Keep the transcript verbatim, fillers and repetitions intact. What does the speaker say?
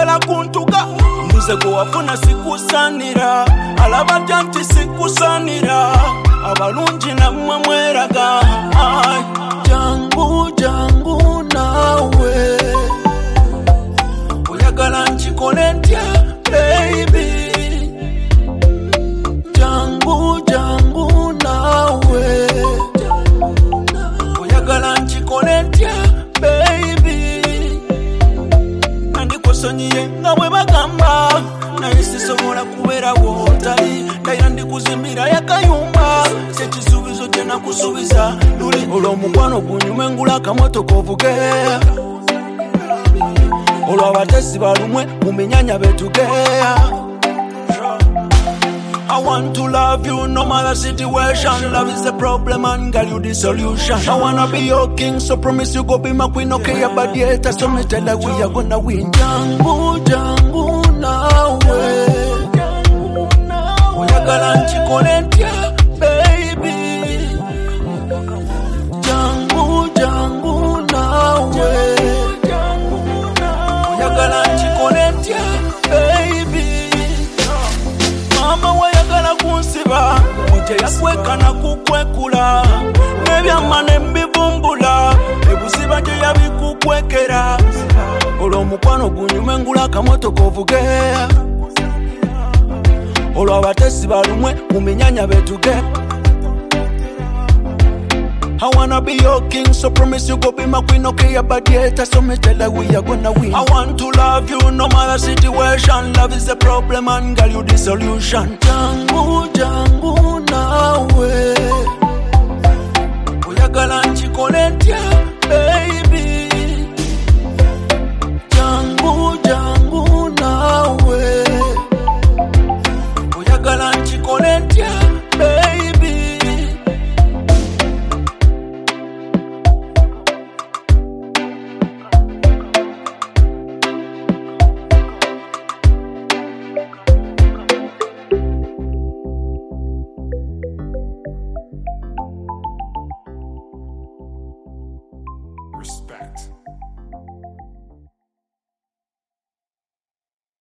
oyagala kuntuka mbuze gwe wafuna sikusanira alaba janti sikusanira abalungi nammwe mweraga jangu jangu nawe oyagala nkikole ntya baby jangu jangu nawe oyagala nkikole ntya baby nandikosonyiye nga bwe bagamba naye sisobola kubeerawo otali ndayira ndikuzimira yakayumba sekisuubizo kye nakusuubiza luli olw'omukwano gunyuma engula akamotoka ovuge olw'abatesi balumwe mu minyanya betugeya I want to love you no matter situation. Love is the problem and girl you the solution. I wanna be your king, so promise you go be my queen. Okay, but yet so me tell her we are gonna win. Jangu jangu nawe oyagala nkikole ntya baby jangu jangu nawe oyagala nkikole ntya baby mama wayagala kunsiba muje yakwekana kukwekula nebyamane mbivumbula ebuziba gye yabikukwekera olw'omukwano gunyuma engula akamotoka ovugeya olw'abatesi balumwe mu minyanya betuge I wanna be your king, so promise you go be my queen. Okay, but yet so me tell her we are gonna win. I want to love you no matter situation. Love is the problem and girl you the solution. Jangu jangu nawe oyagala nkikole ntya baby